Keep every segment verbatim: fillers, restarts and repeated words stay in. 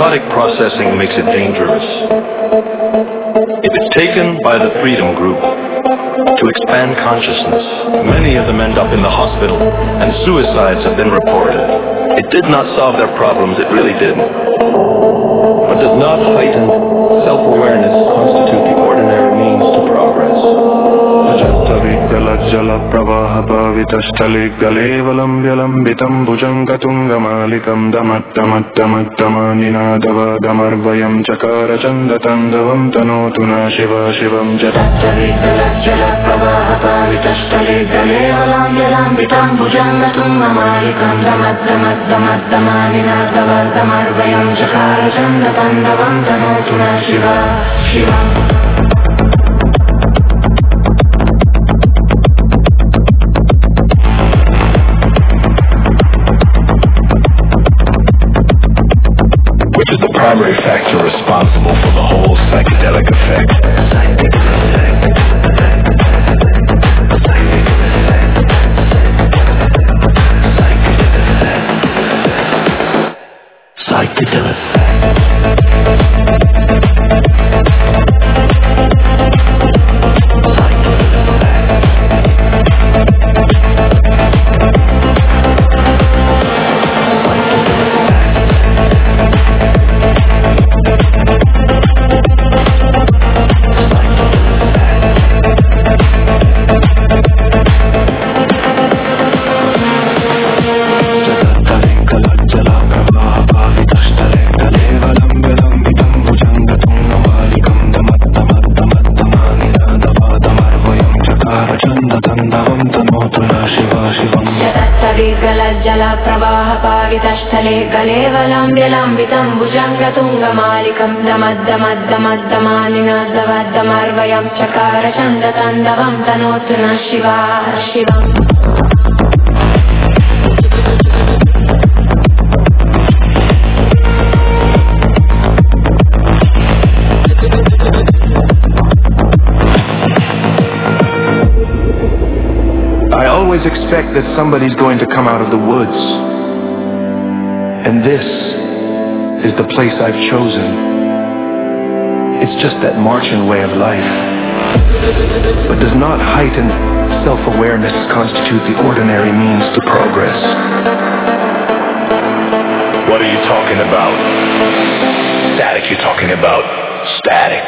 psychotic processing makes it dangerous. If it's taken by the Freedom Group to expand consciousness, many of them end up in the hospital, and suicides have been reported. It did not solve their problems, it really didn't. But does not heighten self-awareness constitute the ordinary means to progress? Jala pravaha pavitastali galevalam vyalambitam bhujangatuнгamalikam damat damat damat damanina damarvayam chakara chandatandavam tanotuna shiva shivam jatattari jala pravaha pavitastali galevalam vyalambitam bhujangatuнгamalikam damat damat damat damanina damarvayam chakara chandatandavam tanotuna shiva shivam. Primary factor responsible for the whole psychedelic effect. Psychedelic effect. स्थले गलेवलं व्यलम्बितं भुजङ्गतुङ्गमालिकं दमद्दमद्दमद्दमानिनादवद्दमर्वयं चकार चन्दतन्दवं तनोतु नः शिवा शिवम्. I always expect that somebody's going to come out of the woods. And this is the place I've chosen. It's just that marching way of life. But does not heighten self-awareness constitute the ordinary means to progress? What are you talking about? Static, you're talking about static.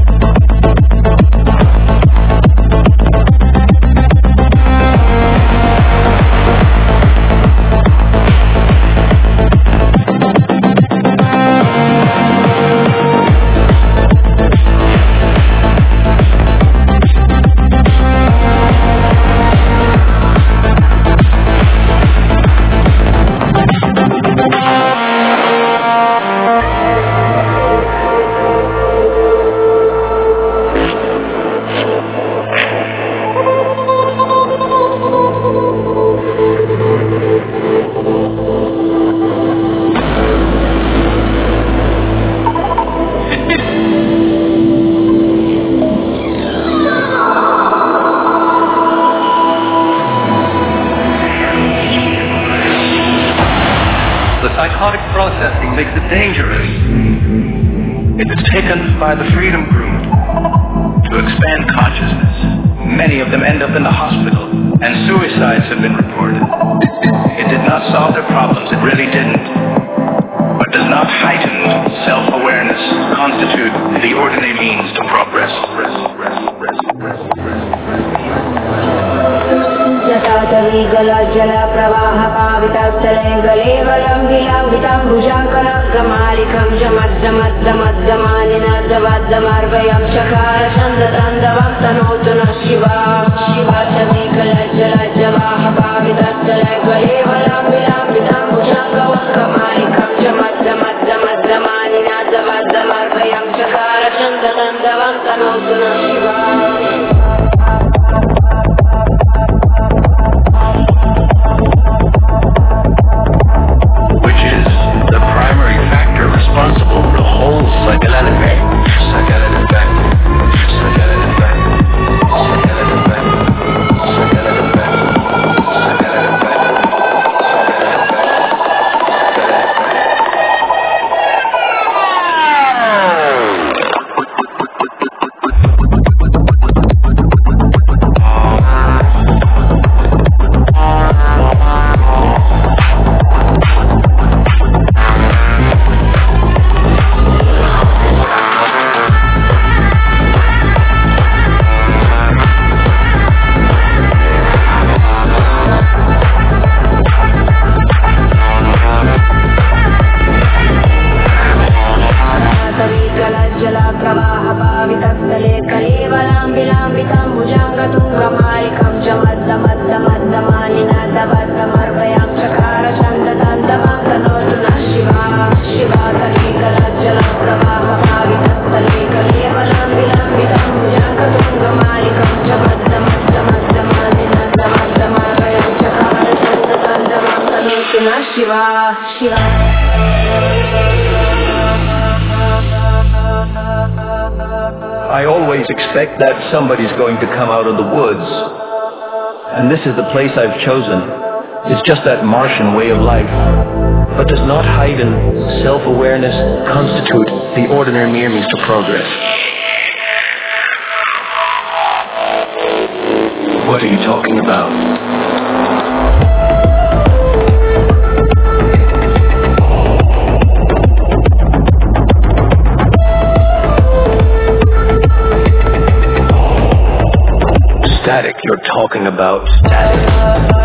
Psychotic processing makes it dangerous. It is taken by the Freedom Group to expand consciousness. Many of them end up in the hospital, and suicides have been reported. It did not solve their problems, it really didn't. But does not heighten self-awareness constitute the ordinary means to progress? जटाटवी गलज्जल प्रवाह पावितस्थले गलेवलं विलम्बितं भुजङ्गमालिकं जमद्दमद्दमद्दमानिनर्दवद्दमर्वयं चकार छन्दतन्दवं तनोतु नः शिवा शिवाटवी गलज्जल जवाह पावितस्थले गलेवलं विलम्बितं भुजङ्गमालिकं जमद्दमद्दमद्दमानिनर्दवद्दमर्वयं चकार छन्दतन्दवं तनोतु नः Shiva. Responsible for the whole psychedelic effect. Psychedelic effect. Psychedelic effect. Psychedelic effect. Psychedelic effect. Psychedelic effect. Tanotuna Shiva, Shiva. I always expect that somebody's going to come out of the woods. And this is the place I've chosen. It's just that Martian way of life. But does not hiding self-awareness constitute the ordinary mere means to progress? What are you talking about? Static, you're talking about static.